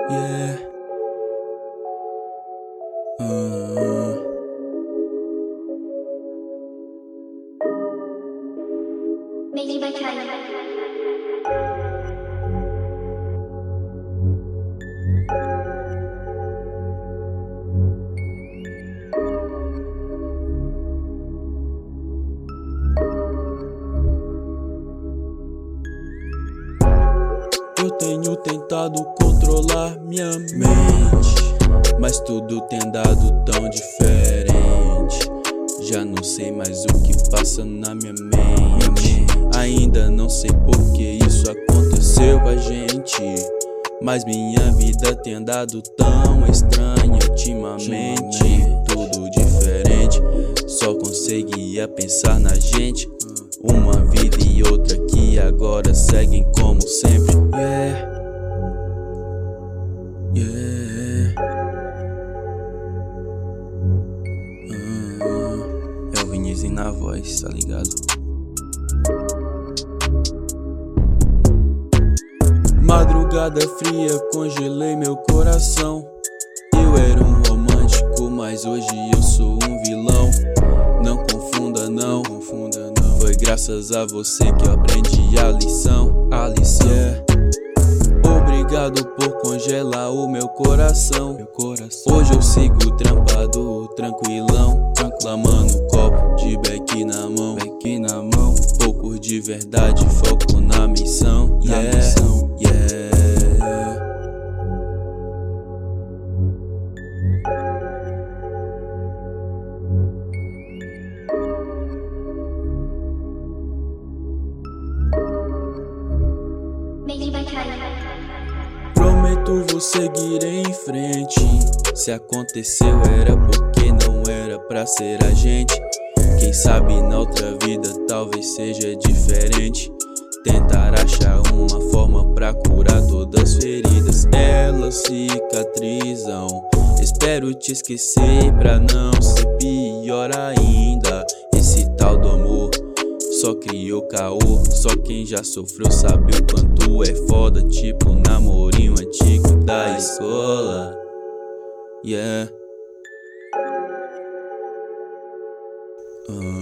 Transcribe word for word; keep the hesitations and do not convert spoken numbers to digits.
Yeah. Uh. Made by China. Eu tenho tentado controlar minha mente, mas tudo tem dado tão diferente. Já não sei mais o que passa na minha mente. Ainda não sei por que isso aconteceu com a gente, mas minha vida tem andado tão estranha ultimamente. Tudo diferente, só conseguia pensar na gente. Uma vida e outra que agora seguem como sempre. Yeah, yeah. uh, É o Vinícius na voz, tá ligado? Madrugada fria, congelei meu coração. Eu era um romântico, mas hoje eu sou um vilão. Não confunda não, confunda não. Foi graças a você que eu aprendi a lição, a lição. Yeah. Obrigado por congelar o meu coração, meu coração. Hoje eu sigo trampado, tranquilão, clamando copo de beck na mão, beck na mão. Pouco de verdade, foco na missão. Yeah, na missão. Yeah. Made by China. Prometo vou seguir em frente. Se aconteceu era porque não era pra ser a gente. Quem sabe na outra vida talvez seja diferente. Tentar achar uma forma pra curar todas as feridas. Elas cicatrizam. Espero te esquecer pra não ser pior ainda. Esse tal do amor só criou caô. Só quem já sofreu sabe o quanto é foda. Tipo namorinho antigo da escola. Yeah. uh.